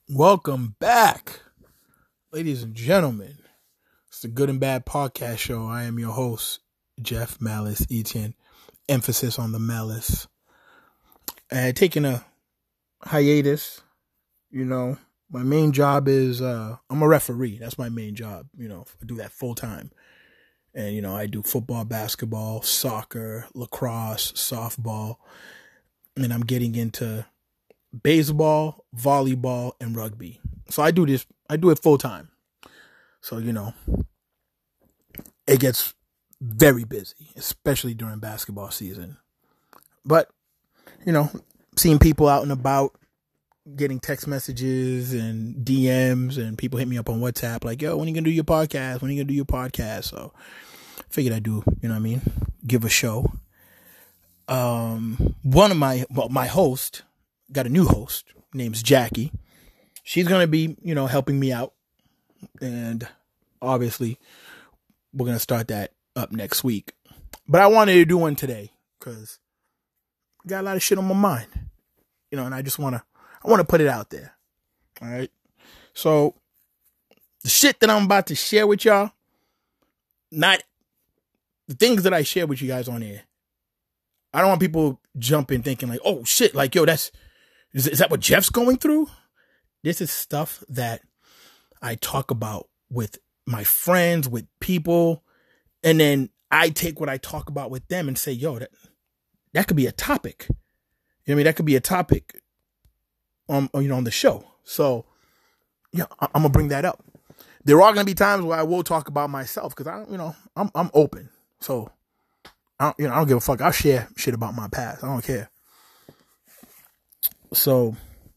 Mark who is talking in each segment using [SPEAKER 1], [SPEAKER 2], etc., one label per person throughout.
[SPEAKER 1] Welcome back, ladies and gentlemen. It's the Good and Bad Podcast Show. I am your host, Jeff Malice Etienne. Emphasis on the malice. And taking a hiatus, my main job is I'm a referee. That's my main job. I do that full time. And, I do football, basketball, soccer, lacrosse, softball. And I'm getting into baseball, volleyball, and rugby. So I do it full time. So, it gets very busy, especially during basketball season. But, seeing people out and about, getting text messages and DMs, and people hit me up on WhatsApp like, yo, when are you going to do your podcast? When are you going to do your podcast? So I figured I'd do, give a show. My host, got a new host, name's Jackie. She's going to be, helping me out. And obviously, we're going to start that up next week. But I wanted to do one today because I got a lot of shit on my mind. And I want to put it out there. All right. So the shit that I'm about to share with y'all, not the things that I share with you guys on air. I don't want people jumping thinking like, oh shit, like, yo, is that what Jeff's going through? This is stuff that I talk about with my friends, with people, and then I take what I talk about with them and say, yo, that could be a topic. That could be a topic on the show. So, I'm going to bring that up. There are going to be times where I will talk about myself because I'm open. So, I don't give a fuck. I'll share shit about my past. I don't care. So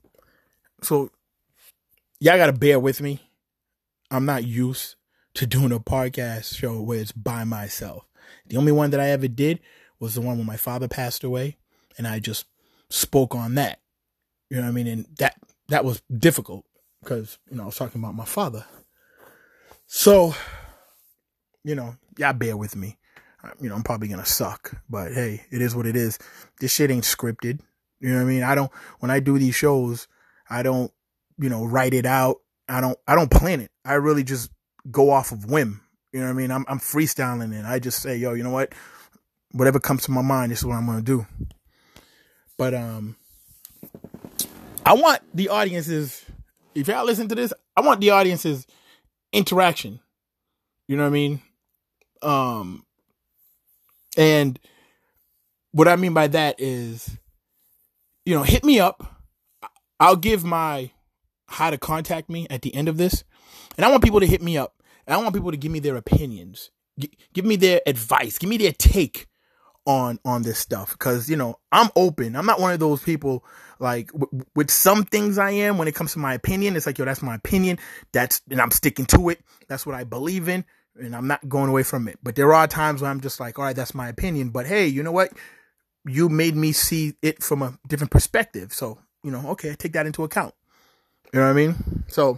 [SPEAKER 1] y'all got to bear with me. I'm not used to doing a podcast show where it's by myself. The only one that I ever did was the one when my father passed away, and I just spoke on that. You know what I mean? And that was difficult because, I was talking about my father. So, y'all bear with me. I'm probably going to suck, but hey, it is what it is. This shit ain't scripted. You know what I mean? When I do these shows, I don't, write it out. I don't plan it. I really just go off of whim. You know what I mean? I'm freestyling it. I just say, yo, you know what? Whatever comes to my mind, this is what I'm going to do. But, I want the audience's, if y'all listen to this, I want the audience's interaction. You know what I mean? And what I mean by that is, hit me up. I'll give my how to contact me at the end of this. And I want people to hit me up. And I want people to give me their opinions. Give me their advice. Give me their take on this stuff. Because, I'm open. I'm not one of those people like with some things I am when it comes to my opinion. It's like, yo, that's my opinion. And I'm sticking to it. That's what I believe in. And I'm not going away from it. But there are times when I'm just like, all right, that's my opinion. But hey, you know what? You made me see it from a different perspective. So, okay, take that into account. You know what I mean? So,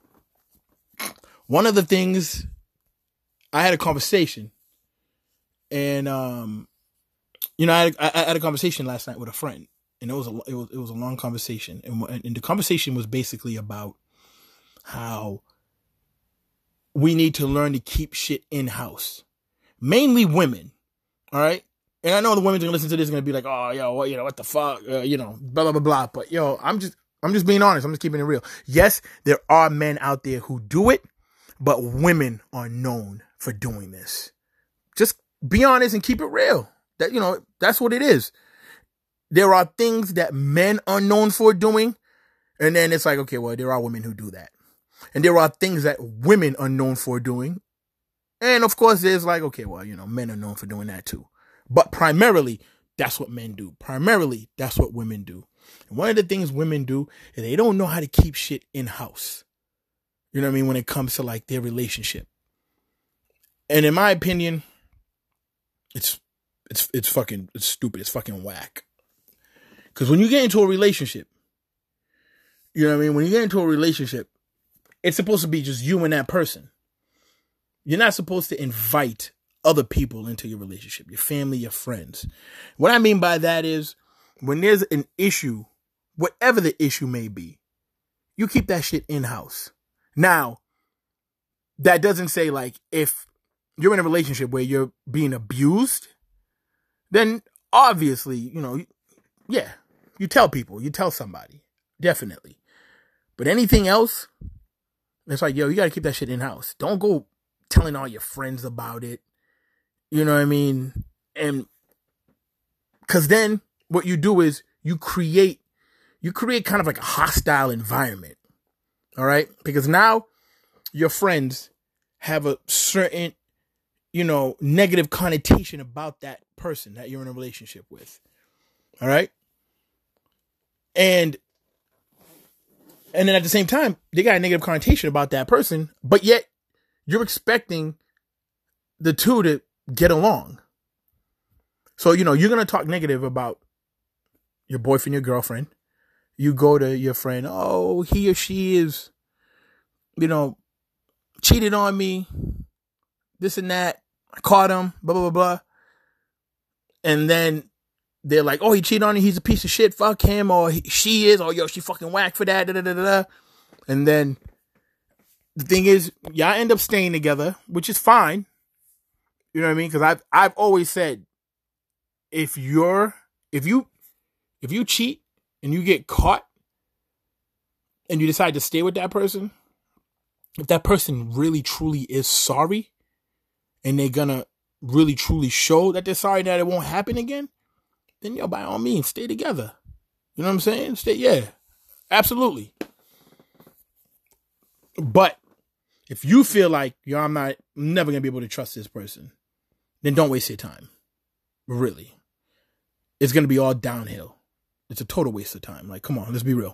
[SPEAKER 1] one of the things, I had a conversation. And, I had a conversation last night with a friend. And it was a long conversation. And the conversation was basically about how we need to learn to keep shit in-house. Mainly women. All right? And I know the women are going to listen to this and going to be like, oh, yo, what the fuck? Blah, blah, blah, blah. But, yo, I'm just being honest. I'm just keeping it real. Yes, there are men out there who do it, but women are known for doing this. Just be honest and keep it real. That's what it is. There are things that men are known for doing. And then it's like, okay, well, there are women who do that. And there are things that women are known for doing. And of course, there's like, okay, well, men are known for doing that too. But primarily, that's what men do. Primarily, that's what women do. And one of the things women do is they don't know how to keep shit in-house. You know what I mean? When it comes to like their relationship. And in my opinion, it's stupid. It's fucking whack. Because when you get into a relationship, you know what I mean? When you get into a relationship, it's supposed to be just you and that person. You're not supposed to invite other people into your relationship, your family, your friends. What I mean by that is when there's an issue, whatever the issue may be, you keep that shit in-house. Now, that doesn't say like if you're in a relationship where you're being abused, then obviously, yeah, you tell people, you tell somebody, definitely. But anything else, it's like, yo, you got to keep that shit in-house. Don't go telling all your friends about it. You know what I mean? And because then what you do is you create kind of like a hostile environment. All right? Because now your friends have a certain, negative connotation about that person that you're in a relationship with. All right? And then at the same time, they got a negative connotation about that person, but yet you're expecting the two to get along. So, you're going to talk negative about your boyfriend, your girlfriend. You go to your friend, oh, he or she is, cheated on me, this and that. I caught him, blah, blah, blah, blah. And then they're like, oh, he cheated on you. He's a piece of shit. Fuck him. Or she is. Or, yo, she fucking whack for that. Da, da, da, da. And then the thing is, y'all end up staying together, which is fine. You know what I mean? Because I've always said, if you cheat and you get caught and you decide to stay with that person, if that person really truly is sorry and they're gonna really truly show that they're sorry that it won't happen again, then yo, by all means, stay together. You know what I'm saying? Yeah, absolutely. But if you feel like, yo, I'm never gonna be able to trust this person, then don't waste your time. Really. It's gonna be all downhill. It's a total waste of time. Like, come on, let's be real.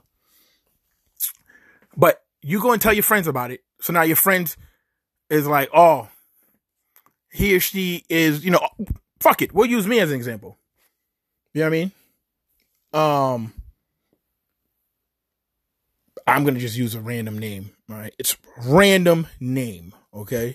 [SPEAKER 1] But you go and tell your friends about it. So now your friends is like, oh, he or she is, fuck it. We'll use me as an example. You know what I mean? I'm going to just use a random name. All right. It's random name. Okay.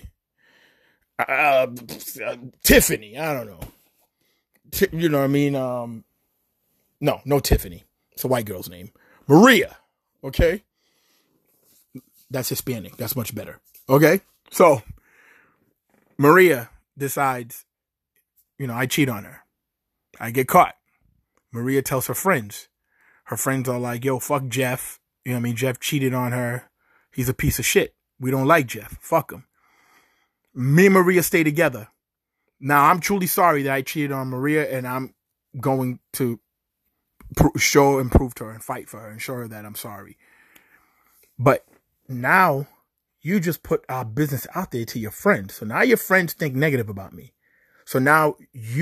[SPEAKER 1] Tiffany. I don't know. You know what I mean? No, Tiffany. It's a white girl's name. Maria. Okay. That's Hispanic. That's much better. Okay. So Maria decides, I cheat on her. I get caught. Maria tells her friends. Her friends are like, yo, fuck Jeff. You know what I mean? Jeff cheated on her. He's a piece of shit. We don't like Jeff. Fuck him. Me and Maria stay together. Now, I'm truly sorry that I cheated on Maria, and I'm going to show and prove to her and fight for her and show her that I'm sorry. But now you just put our business out there to your friends. So now your friends think negative about me. So now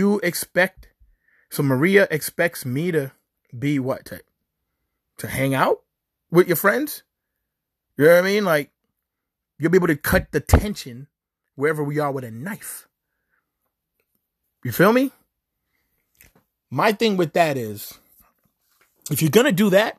[SPEAKER 1] so Maria expects me to be what? To hang out with your friends? You know what I mean? Like, you'll be able to cut the tension wherever we are with a knife. You feel me? My thing with that is, if you're going to do that,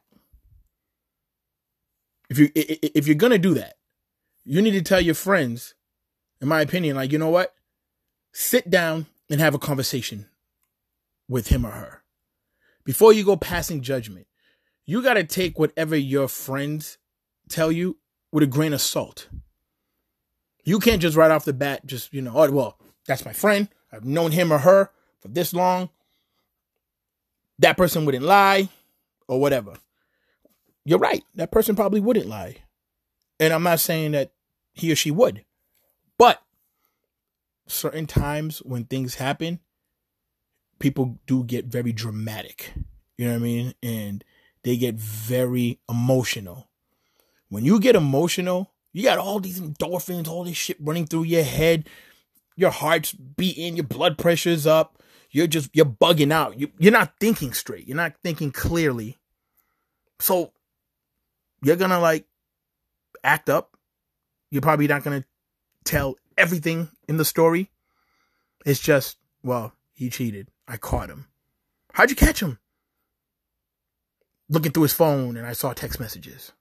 [SPEAKER 1] if you're going to do that, you need to tell your friends, in my opinion, like, you know what? Sit down and have a conversation with him or her. Before you go passing judgment, you got to take whatever your friends tell you with a grain of salt. You can't just right off the bat just, oh, well, that's my friend. I've known him or her for this long. That person wouldn't lie or whatever. You're right. That person probably wouldn't lie. And I'm not saying that he or she would. But certain times when things happen, people do get very dramatic. You know what I mean? And they get very emotional. When you get emotional, you got all these endorphins, all this shit running through your head. Your heart's beating, your blood pressure's up. You're bugging out. You're not thinking straight. You're not thinking clearly. So you're going to act up. You're probably not going to tell everything in the story. It's just, well, he cheated. I caught him. How'd you catch him? Looking through his phone and I saw text messages.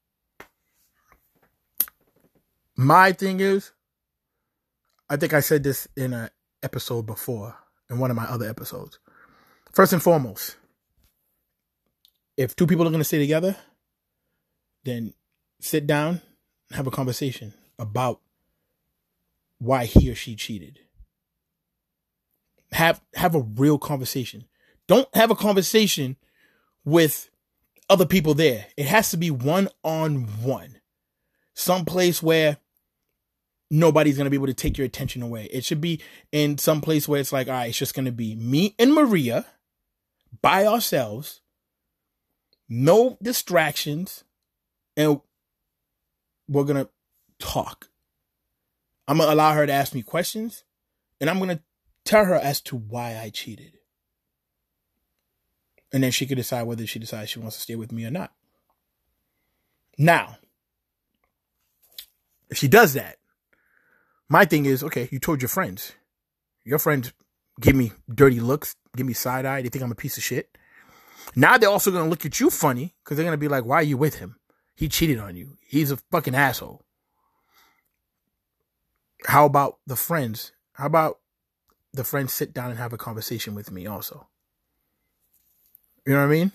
[SPEAKER 1] My thing is, I think I said this in an episode before, in one of my other episodes. First and foremost, if two people are going to stay together, then sit down and have a conversation about why he or she cheated. Have a real conversation. Don't have a conversation with other people there. It has to be one-on-one. Someplace where nobody's going to be able to take your attention away. It should be in some place where it's like, all right, it's just going to be me and Maria by ourselves. No distractions. And we're going to talk. I'm going to allow her to ask me questions. And I'm going to tell her as to why I cheated. And then she could decide whether she decides she wants to stay with me or not. Now, if she does that, my thing is, okay, you told your friends. Your friends give me dirty looks, give me side eye. They think I'm a piece of shit. Now they're also going to look at you funny because they're going to be like, why are you with him? He cheated on you. He's a fucking asshole. How about the friends? How about the friends sit down and have a conversation with me also? You know what I mean?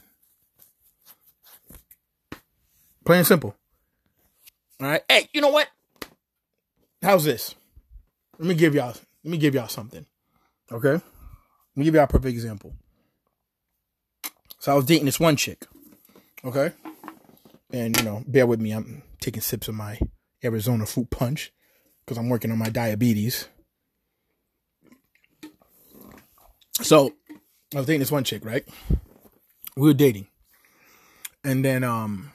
[SPEAKER 1] Plain and simple. All right. Hey, you know what? How's this? Let me give y'all something. Okay? Let me give y'all a perfect example. So I was dating this one chick. Okay? And, bear with me. I'm taking sips of my Arizona fruit punch because I'm working on my diabetes. So I was dating this one chick, right? We were dating. And then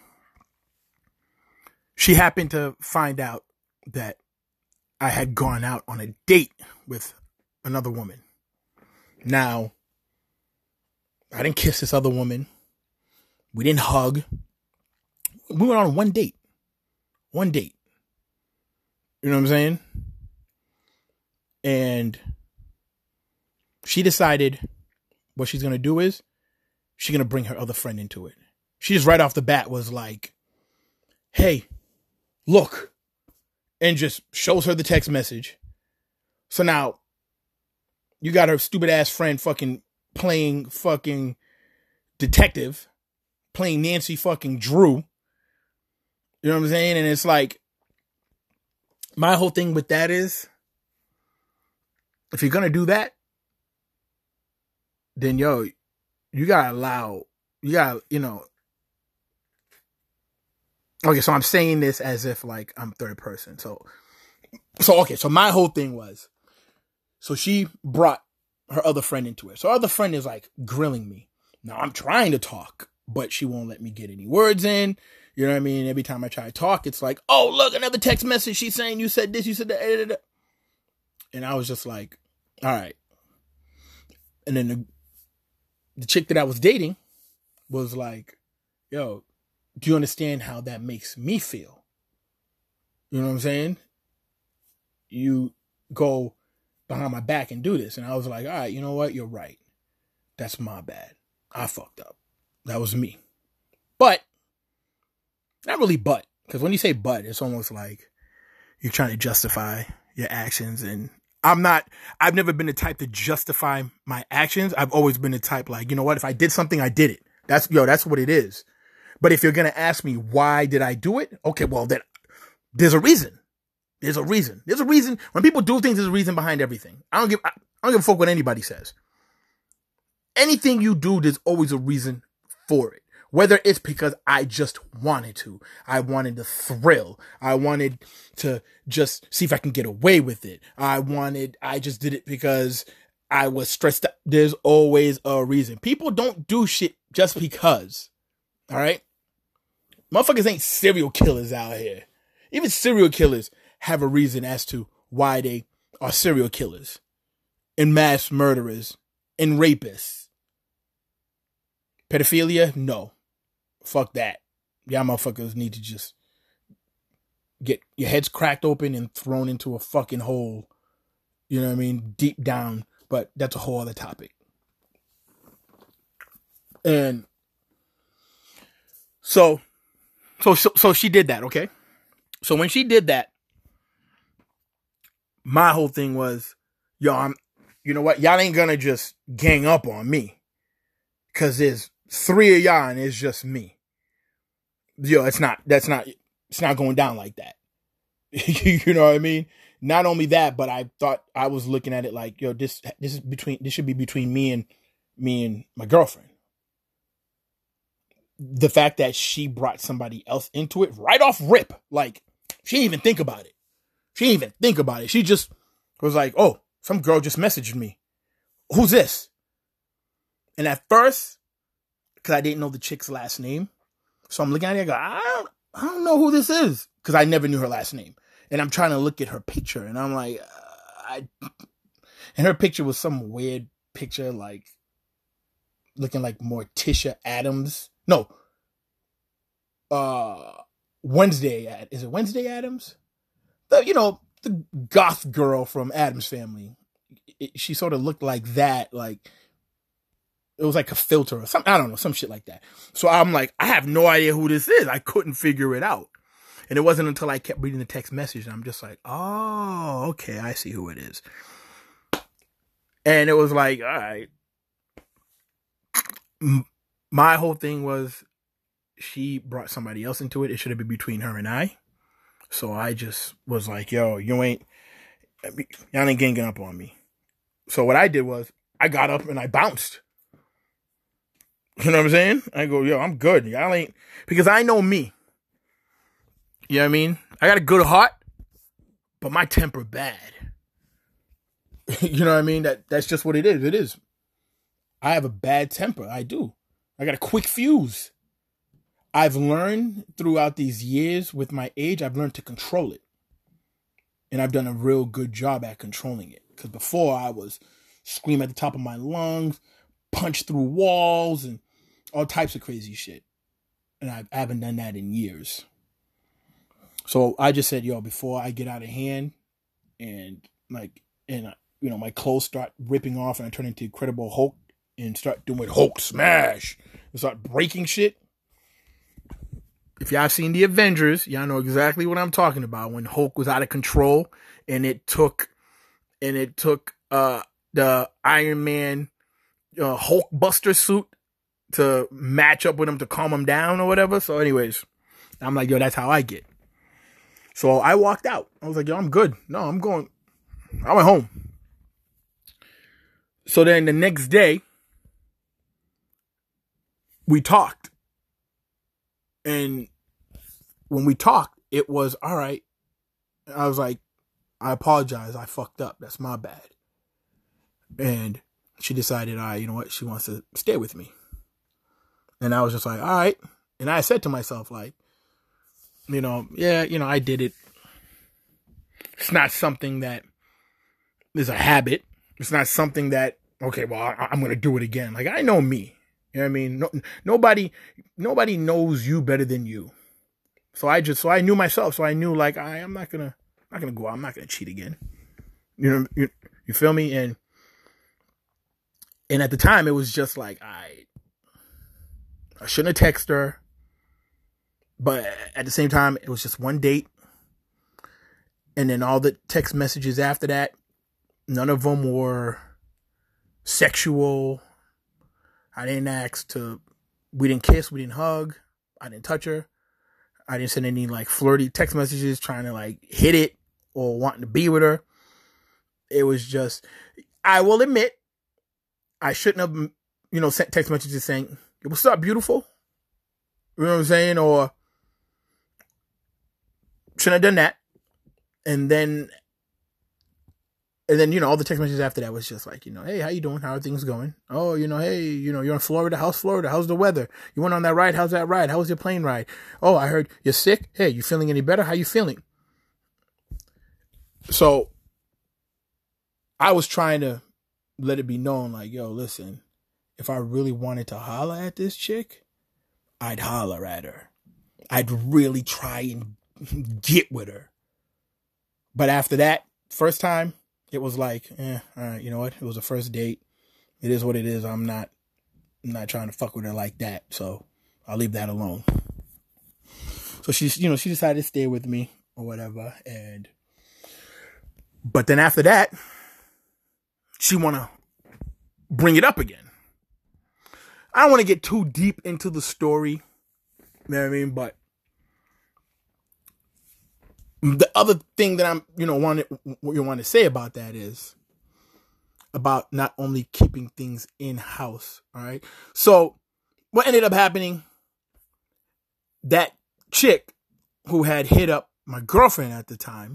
[SPEAKER 1] she happened to find out that I had gone out on a date with another woman. Now, I didn't kiss this other woman. We didn't hug. We went on one date. One date. You know what I'm saying? And she decided what she's going to do is she's going to bring her other friend into it. She just right off the bat was like, hey, look. And just shows her the text message. So now you got her stupid ass friend fucking playing fucking detective, playing Nancy fucking Drew. You know what I'm saying? And it's like, my whole thing with that is, if you're going to do that, then you got to okay, so I'm saying this as if like I'm third person. So my whole thing was, so she brought her other friend into it. So her other friend is like grilling me. Now I'm trying to talk, but she won't let me get any words in. You know what I mean? Every time I try to talk, it's like, oh, look, another text message. She's saying you said this, you said that. And I was just like, all right. And then the chick that I was dating was like, yo, do you understand how that makes me feel? You know what I'm saying? You go behind my back and do this. And I was like, all right, you know what? You're right. That's my bad. I fucked up. That was me. But, not really but. Because when you say but, it's almost like you're trying to justify your actions. And I've never been the type to justify my actions. I've always been the type like, you know what? If I did something, I did it. That's what it is. But if you're going to ask me, why did I do it? Okay, well, then there's a reason. There's a reason. There's a reason. When people do things, there's a reason behind everything. I don't give a fuck what anybody says. Anything you do, there's always a reason for it. Whether it's because I just wanted to. I wanted the thrill. I wanted to just see if I can get away with it. I just did it because I was stressed out. There's always a reason. People don't do shit just because. All right? Motherfuckers ain't serial killers out here. Even serial killers have a reason as to why they are serial killers and mass murderers and rapists. Pedophilia? No. Fuck that. Y'all motherfuckers need to just get your heads cracked open and thrown into a fucking hole. You know what I mean? Deep down. But that's a whole other topic. And so she did that, okay? So when she did that, my whole thing was, yo, you know what? Y'all ain't gonna just gang up on me. Cause there's 3 of y'all and it's just me. Yo, that's not it's not going down like that. You know what I mean? Not only that, but I thought I was looking at it like, yo, this should be between me and my girlfriend. The fact that she brought somebody else into it right off rip, like she didn't even think about it. She just was like, oh, some girl just messaged me. Who's this? And at first, because I didn't know the chick's last name, so I'm looking at it, I go, I don't know who this is, because I never knew her last name. And I'm trying to look at her picture, and I'm like, and her picture was some weird picture, like looking like Morticia Adams. No, Wednesday. Is it Wednesday Adams? The goth girl from Addams Family. She sort of looked like that, like it was like a filter or something. I don't know, some shit like that. So I'm like, I have no idea who this is. I couldn't figure it out. And it wasn't until I kept reading the text message and I'm just like, oh, okay, I see who it is. And it was like, all right. My whole thing was she brought somebody else into it. It should have been between her and I. So I just was like, yo, y'all ain't ganging up on me. So what I did was I got up and I bounced. You know what I'm saying? I go, yo, I'm good. Y'all ain't, because I know me. You know what I mean? I got a good heart, but my temper bad. You know what I mean? That's just what it is. It is. I have a bad temper. I do. I got a quick fuse. I've learned throughout these years with my age, I've learned to control it. And I've done a real good job at controlling it. Because before I was scream at the top of my lungs, punch through walls, and all types of crazy shit. And I haven't done that in years. So I just said, yo, before I get out of hand and my clothes start ripping off and I turn into Incredible Hulk and start doing Hulk smash and start breaking shit. If y'all seen the Avengers, y'all know exactly what I'm talking about. When Hulk was out of control and it took the Iron Man Hulk Buster suit to match up with him to calm him down or whatever. So anyways, I'm like, yo, that's how I get. So I walked out. I was like, yo, I'm good. No, I went home. So then the next day, we talked. And when we talked, it was, all right. I was like, I apologize. I fucked up. That's my bad. And she decided, all right, you know what? She wants to stay with me. And I was just like, all right. And I said to myself, like, I did it. It's not something that is a habit. It's not something that, okay, well, I'm going to do it again. Like, I know me. You know what I mean? Nobody knows you better than you. So I knew myself. So I knew, like, I'm not going to go out. I'm not going to cheat again. You feel me? And at the time, it was just like, I shouldn't have texted her. But at the same time, it was just one date. And then all the text messages after that, none of them were sexual. I didn't we didn't kiss, we didn't hug. I didn't touch her. I didn't send any like flirty text messages trying to like hit it or wanting to be with her. It was just, I will admit, I shouldn't have, sent text messages saying, what's up, beautiful? You know what I'm saying? Or shouldn't have done that. And then, all the text messages after that was just like, hey, how you doing? How are things going? Oh, hey, you're in Florida. How's Florida? How's the weather? You went on that ride. How's that ride? How was your plane ride? Oh, I heard you're sick. Hey, you feeling any better? How you feeling? So I was trying to let it be known, like, yo, listen, if I really wanted to holler at this chick, I'd holler at her. I'd really try and get with her. But after that, first time, it was like, all right, you know what? It was a first date. It is what it is. I'm not trying to fuck with her like that. So I'll leave that alone. So she decided to stay with me or whatever. But then after that, she want to bring it up again. I don't want to get too deep into the story. You know what I mean? But The other thing that I'm, what you want to say about that is about not only keeping things in house. All right. So what ended up happening, that chick who had hit up my girlfriend at the time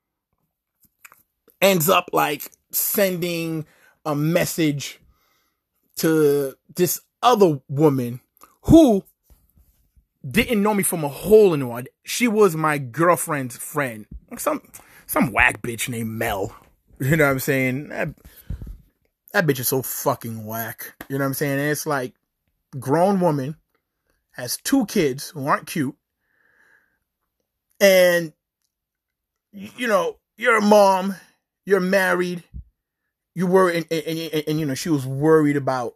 [SPEAKER 1] ends up like sending a message to this other woman who didn't know me from a hole in the wall. She was my girlfriend's friend. Some whack bitch named Mel. You know what I'm saying? That bitch is so fucking whack. You know what I'm saying? And it's like, grown woman has 2 kids who aren't cute. And, you're a mom, you're married, you were, and she was worried about,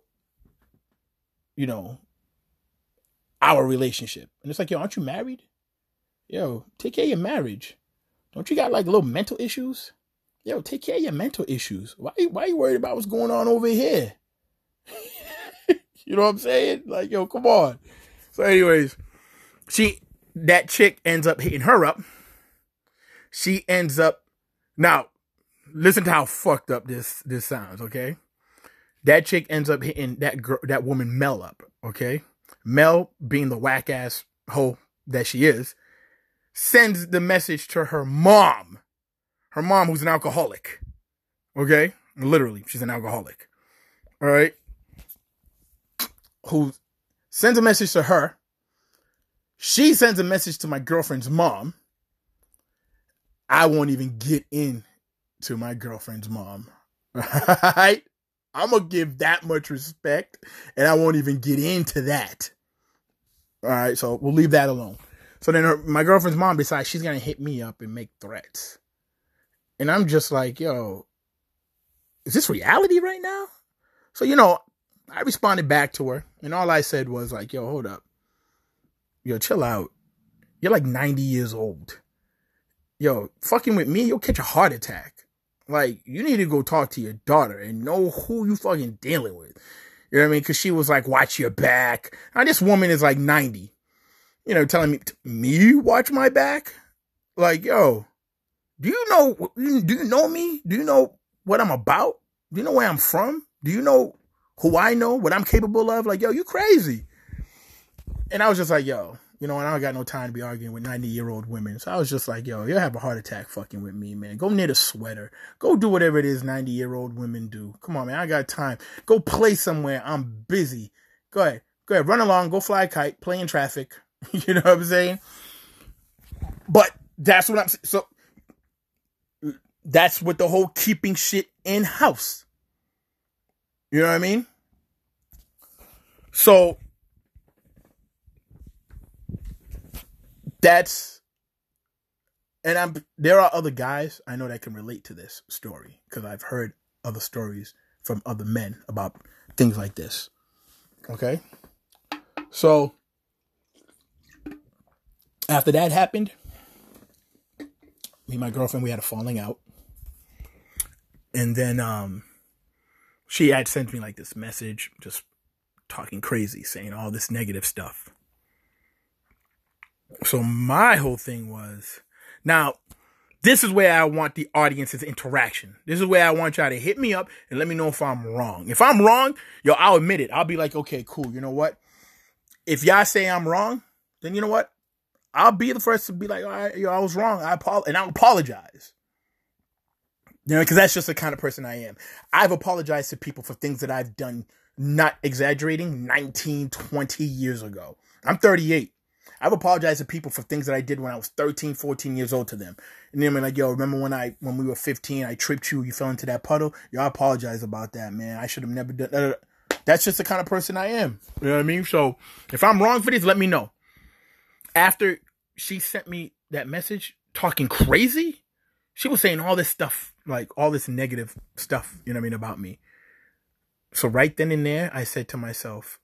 [SPEAKER 1] our relationship. And it's like, yo, aren't you married? Yo, take care of your marriage. Don't you got like little mental issues? Yo, take care of your mental issues. Why are you worried about what's going on over here? You know what I'm saying? Like, yo, come on. So anyways, that chick ends up hitting her up. She ends up, now, listen to how fucked up this sounds, okay? That chick ends up hitting that woman Mel up, okay? Mel, being the whack ass hoe that she is, sends the message to her mom. Her mom, who's an alcoholic. Okay? Literally, she's an alcoholic. All right? Who sends a message to her. She sends a message to my girlfriend's mom. I won't even get in to my girlfriend's mom. Right? I'm going to give that much respect, and I won't even get into that. All right, so we'll leave that alone. So then my girlfriend's mom decides she's going to hit me up and make threats. And I'm just like, yo, is this reality right now? So, I responded back to her, and all I said was like, yo, hold up. Yo, chill out. You're like 90 years old. Yo, fucking with me, you'll catch a heart attack. Like, you need to go talk to your daughter and know who you fucking dealing with. You know what I mean? Because she was like, watch your back. Now, this woman is like 90. Telling me watch my back? Like, yo, do you know me? Do you know what I'm about? Do you know where I'm from? Do you know who I know? What I'm capable of? Like, yo, you crazy. And I was just like, yo, and I don't got no time to be arguing with 90-year-old women. So I was just like, yo, you'll have a heart attack fucking with me, man. Go knit a sweater. Go do whatever it is 90-year-old women do. Come on, man. I got time. Go play somewhere. I'm busy. Go ahead. Run along. Go fly a kite. Play in traffic. You know what I'm saying? But that's what I'm saying. So that's what the whole keeping shit in house. You know what I mean? So there are other guys I know that can relate to this story because I've heard other stories from other men about things like this. Okay? So after that happened, me and my girlfriend, we had a falling out. And then she had sent me like this message, just talking crazy, saying all this negative stuff. So my whole thing was, now, this is where I want the audience's interaction. This is where I want y'all to hit me up and let me know if I'm wrong. If I'm wrong, I'll admit it. I'll be like, okay, cool. You know what? If y'all say I'm wrong, then you know what? I'll be the first to be like, all right, I was wrong. And I'll apologize. Because that's just the kind of person I am. I've apologized to people for things that I've done, not exaggerating, 19, 20 years ago. I'm 38. I've apologized to people for things that I did when I was 13, 14 years old to them. And then I'm like, yo, remember when we were 15, I tripped you fell into that puddle? Yo, I apologize about that, man. I should have never done that. That's just the kind of person I am. You know what I mean? So if I'm wrong for this, let me know. After she sent me that message talking crazy, she was saying all this stuff, like all this negative stuff, you know what I mean, about me. So right then and there, I said to myself,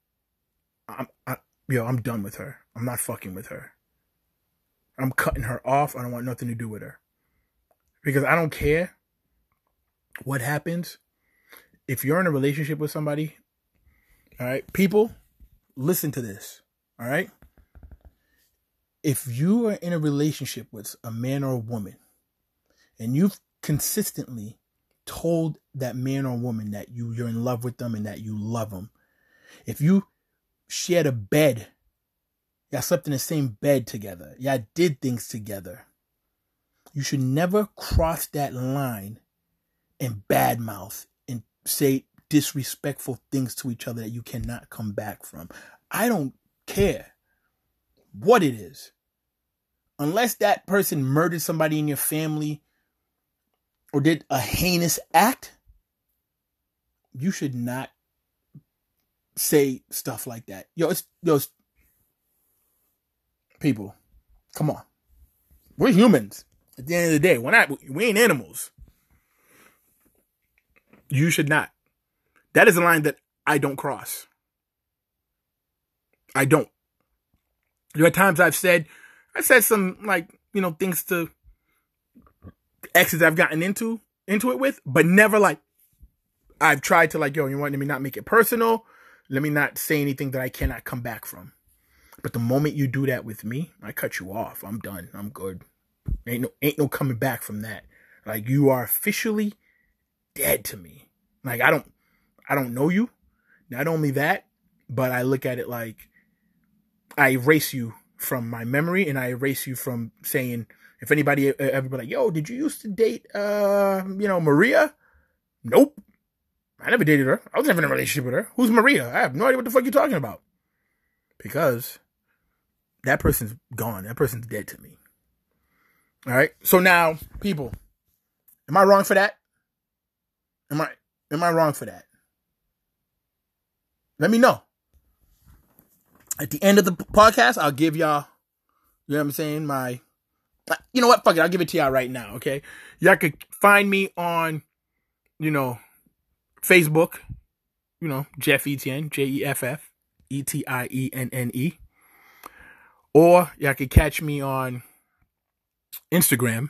[SPEAKER 1] I'm done with her. I'm not fucking with her. I'm cutting her off. I don't want nothing to do with her. Because I don't care what happens. If you're in a relationship with somebody, all right, people, listen to this, all right? if you are in a relationship with a man or a woman and you've consistently told that man or woman that you're in love with them and that you love them, if you shared a bed, y'all slept in the same bed together, y'all did things together, you should never cross that line and badmouth and say disrespectful things to each other that you cannot come back from. I don't care what it is. Unless that person murdered somebody in your family or did a heinous act, you should not say stuff like that. It's people, come on. We're humans. At the end of the day, we ain't animals. You should not. That is a line that I don't cross. I don't. There are times I said some things to exes I've gotten into it with, but never I've tried to let me not make it personal. Let me not say anything that I cannot come back from. But the moment you do that with me, I cut you off. I'm done. I'm good. Ain't no coming back from that. You are officially dead to me. I don't know you. Not only that, but I look at it like I erase you from my memory, and I erase you from saying, if anybody ever be like, yo, did you used to date, Maria? Nope. I never dated her. I was never in a relationship with her. Who's Maria? I have no idea what the fuck you're talking about. Because that person's gone. That person's dead to me. All right. So now, people, am I wrong for that? Am I wrong for that? Let me know. At the end of the podcast, I'll give y'all, you know what I'm saying, you know what? Fuck it. I'll give it to y'all right now. Okay. Y'all could find me on, Facebook, Jeff Etienne, JeffEtienne. Or y'all could catch me on Instagram,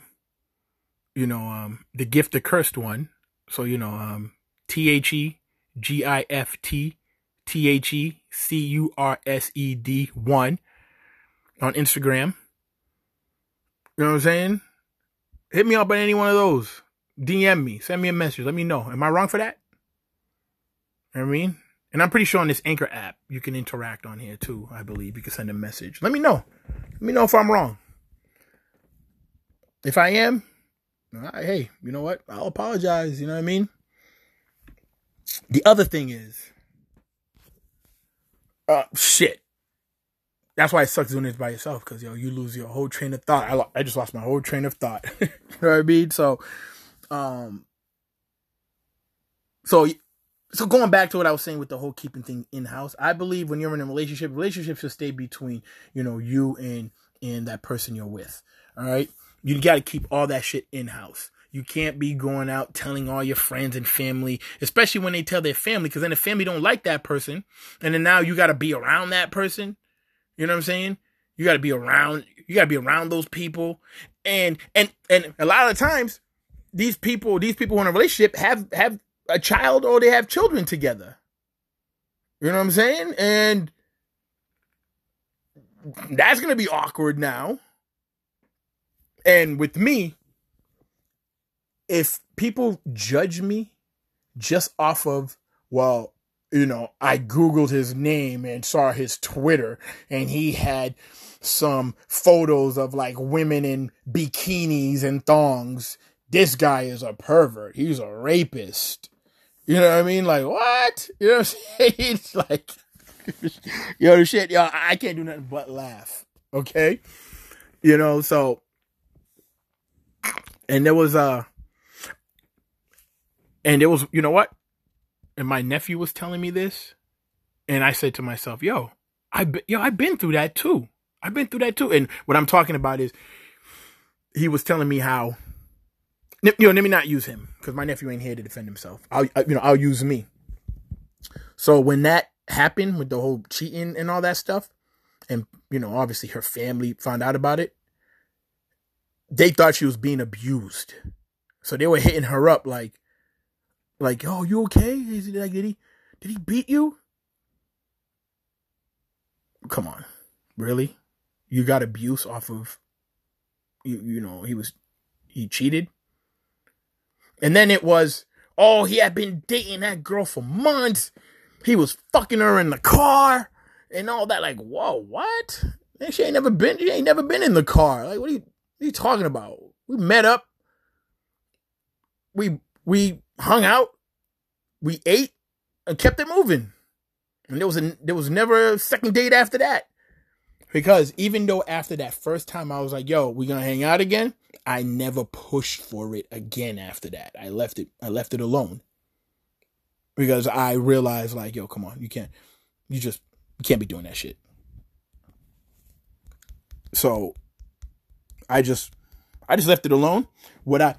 [SPEAKER 1] the Gift the Cursed one. So, TheGiftTheCursed1 on Instagram. You know what I'm saying? Hit me up on any one of those. DM me. Send me a message. Let me know. Am I wrong for that? You know what I mean? And I'm pretty sure on this Anchor app, you can interact on here too, I believe. You can send a message. Let me know. Let me know if I'm wrong. If I am, hey, you know what? I'll apologize. You know what I mean? The other thing is, shit. That's why it sucks doing this by yourself, because, you lose your whole train of thought. I just lost my whole train of thought. You know what I mean? So going back to what I was saying with the whole keeping thing in-house, I believe when you're in a relationship should stay between, you and that person you're with. All right? You got to keep all that shit in-house. You can't be going out telling all your friends and family, especially when they tell their family, because then the family don't like that person. And then now you got to be around that person. You know what I'm saying? You got to be around those people. And a lot of the times these people in a relationship have a child, or they have children together. You know what I'm saying? And that's going to be awkward now. And with me, if people judge me just off of, I Googled his name and saw his Twitter and he had some photos of women in bikinis and thongs, this guy is a pervert. He's a rapist. You know what I mean? What? You know what I'm saying? It's shit, I can't do nothing but laugh. Okay? So, and there was, you know what? And my nephew was telling me this, and I said to myself, I've been through that too. And what I'm talking about is, he was telling me how, let me not use him, because my nephew ain't here to defend himself. I'll use me. So when that happened with the whole cheating and all that stuff, and, obviously her family found out about it, they thought she was being abused. So they were hitting her up oh, you okay? Is it did he beat you? Come on. Really? you got abuse off of, he cheated. And then it was, oh, he had been dating that girl for months. He was fucking her in the car and all that. Like, whoa, what? She ain't never been in the car. Like, what are you talking about? We met up. We hung out. We ate and kept it moving. And there was never a second date after that. Because even though after that first time I was like, yo, we gonna hang out again, I never pushed for it again after that. I left it alone. Because I realized, like, yo, come on, you can't be doing that shit. So I just left it alone. What I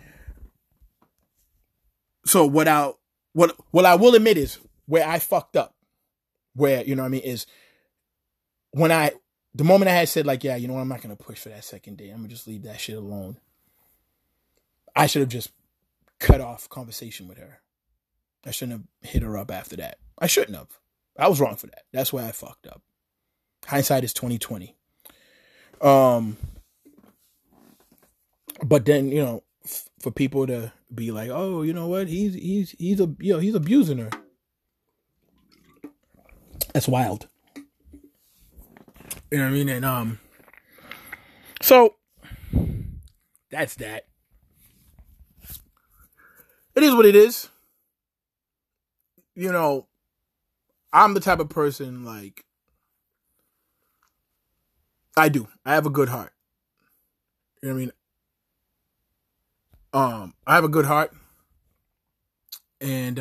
[SPEAKER 1] will admit is where I fucked up. Where, you know what I mean, is when the moment I had said, like, yeah, you know what, I'm not going to push for that second date. I'm going to just leave that shit alone. I should have just cut off conversation with her. I shouldn't have hit her up after that. I shouldn't have. I was wrong for that. That's where I fucked up. Hindsight is 20/20. But then, you know, for people to be like, oh, you know what, he's abusing her. That's wild. You know what I mean? And so that's that. It is what it is. You know, I'm the type of person, like, I have a good heart. You know what I mean? I have a good heart. And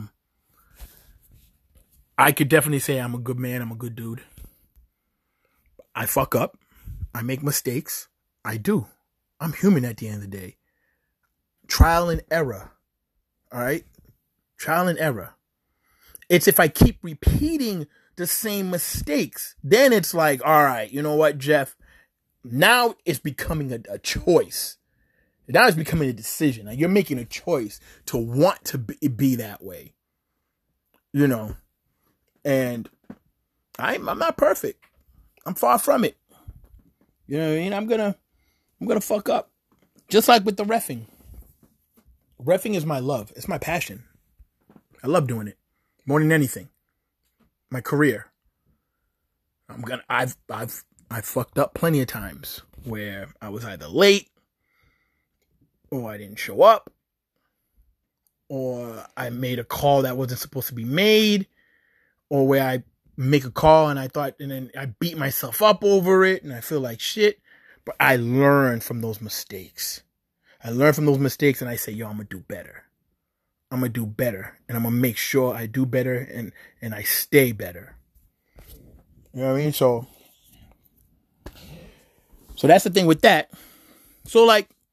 [SPEAKER 1] I could definitely say I'm a good man. I'm a good dude. I fuck up. I make mistakes. I do. I'm human at the end of the day. Trial and error. All right? Trial and error. It's if I keep repeating the same mistakes, then it's like, all right, you know what, Jeff? Now it's becoming a choice. Now it's becoming a decision. Like, you're making a choice to want to be that way. You know? And I'm not perfect. I'm far from it. You know what I mean? I'm gonna fuck up. Just like with the reffing. Reffing is my love. It's my passion. I love doing it more than anything. My career. I've fucked up plenty of times where I was either late, or I didn't show up, or I made a call that wasn't supposed to be made, or where I make a call and then I beat myself up over it and I feel like shit. But I learn from those mistakes. And I say, yo, I'm going to do better. I'm going to do better. And I'm going to make sure I do better and I stay better. You know what I mean? So that's the thing with that. So,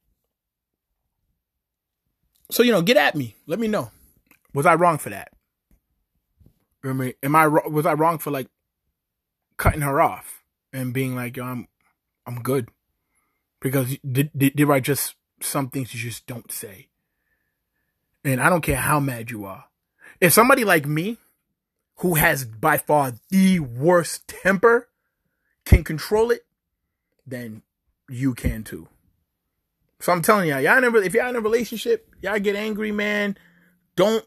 [SPEAKER 1] you know, get at me. Let me know. Was I wrong for that? I mean, was I wrong for, like, cutting her off and being like, yo, I'm good? Because did I just, some things you just don't say. And I don't care how mad you are. If somebody like me, who has by far the worst temper, can control it, then you can too. So I'm telling y'all, if y'all in a relationship, y'all get angry, man. Don't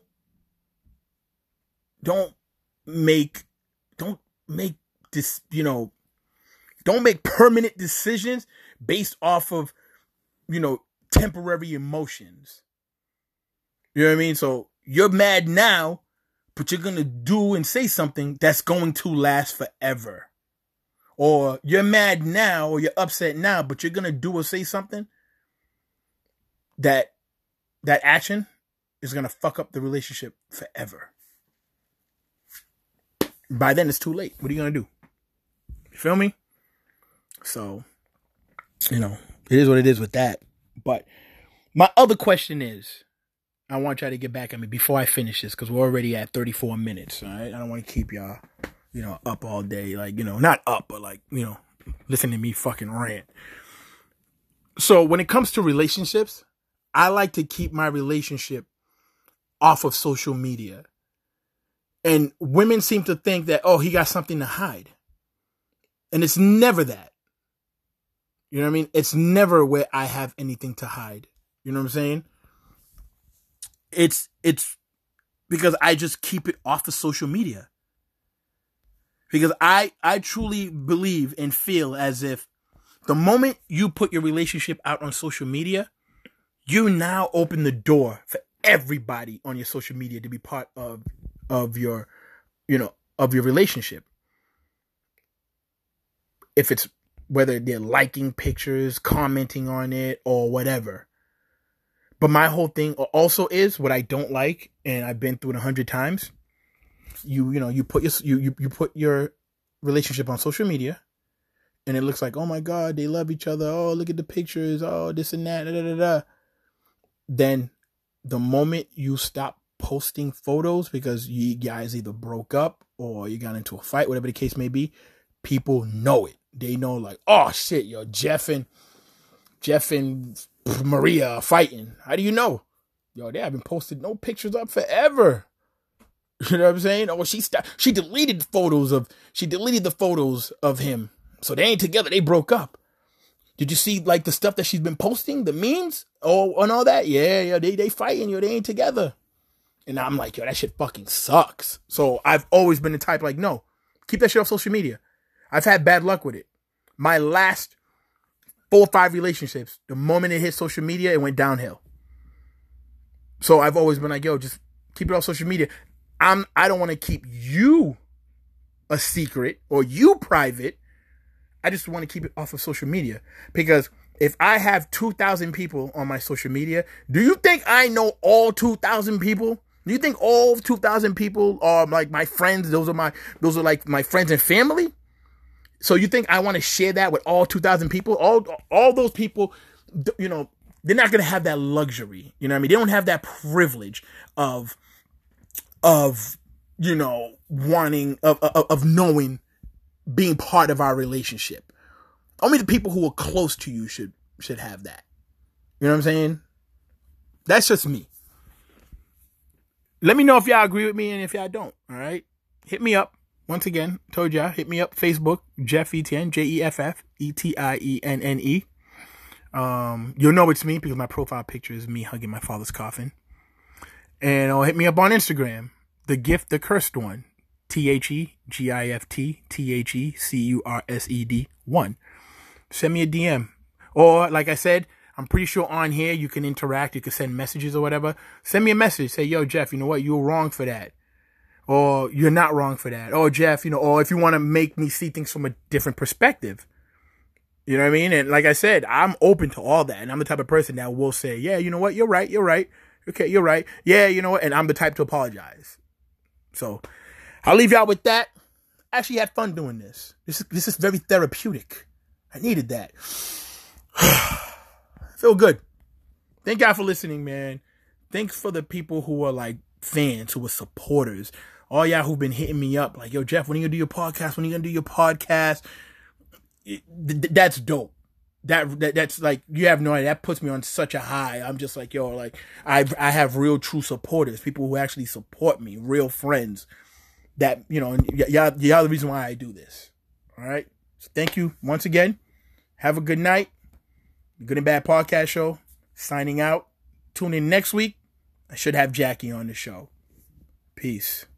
[SPEAKER 1] make this, you know, don't make permanent decisions based off of, you know, temporary emotions. You know what I mean? So you're mad now, but you're going to do and say something that's going to last forever. Or you're mad now, or you're upset now, but you're going to do or say something that action is going to fuck up the relationship forever. By then, it's too late. What are you going to do? You feel me? So, you know, it is what it is with that. But my other question is, I want y'all to get back at me before I finish this, because we're already at 34 minutes, all right? I don't want to keep y'all, you know, up all day. Like, you know, not up, but like, you know, listen to me fucking rant. So when it comes to relationships, I like to keep my relationship off of social media. And women seem to think that, oh, he got something to hide. And it's never that. You know what I mean? It's never where I have anything to hide. You know what I'm saying? It's because I just keep it off of social media. Because I truly believe and feel as if the moment you put your relationship out on social media, you now open the door for everybody on your social media to be part of your, of your relationship. If it's whether they're liking pictures, commenting on it, or whatever. But my whole thing also is what I don't like, and I've been through it 100 times. You put your relationship on social media, and it looks like, oh my God, they love each other. Oh, look at the pictures. Oh, this and that. Da, da, da, da. Then the moment you stop posting photos because you guys either broke up or you got into a fight, whatever the case may be, people know it. They know, like, oh shit, yo, Jeff and Maria are fighting. How do you know? Yo, they haven't posted no pictures up forever. You know what I'm saying? Or she deleted the photos of him. So they ain't together. They broke up. Did you see like the stuff that she's been posting, the memes, and all that? Yeah, they fighting. Yo, they ain't together. And I'm like, yo, that shit fucking sucks. So I've always been the type like, no, keep that shit off social media. I've had bad luck with it. My last 4 or 5 relationships, the moment it hit social media, it went downhill. So I've always been like, yo, just keep it off social media. I don't want to keep you a secret or you private. I just want to keep it off of social media. Because if I have 2,000 people on my social media, do you think I know all 2,000 people? Do you think all 2,000 people are like my friends? Those are like my friends and family? So you think I want to share that with all 2,000 people? All those people, they're not going to have that luxury. You know what I mean? They don't have that privilege of wanting, of knowing, being part of our relationship. Only the people who are close to you should have that. You know what I'm saying? That's just me. Let me know if y'all agree with me and if y'all don't. All right? Hit me up. Once again, told y'all, hit me up, Facebook, Jeff Etienne, JEFFETIENNE. You'll know it's me because my profile picture is me hugging my father's coffin. And hit me up on Instagram, The Gift, the Cursed One, THEGIFT, 1. Send me a DM. Or, like I said, I'm pretty sure on here you can interact, you can send messages or whatever. Send me a message, say, yo, Jeff, you know what, you were wrong for that. Or you're not wrong for that. Or Jeff, or if you want to make me see things from a different perspective. You know what I mean? And like I said, I'm open to all that. And I'm the type of person that will say, yeah, you know what? You're right. Okay, you're right. Yeah, you know what? And I'm the type to apologize. So I'll leave y'all with that. I actually had fun doing this. This is very therapeutic. I needed that. I feel good. Thank God for listening, man. Thanks for the people who are like fans, who are supporters. All y'all who've been hitting me up like, yo, Jeff, when are you gonna do your podcast? When are you gonna do your podcast? That's dope. That's like, you have no idea. That puts me on such a high. I'm just like, yo, like I have real true supporters, people who actually support me, real friends that, y'all the reason why I do this. All right. So thank you once again. Have a good night. Good and Bad Podcast Show. Signing out. Tune in next week. I should have Jackie on the show. Peace.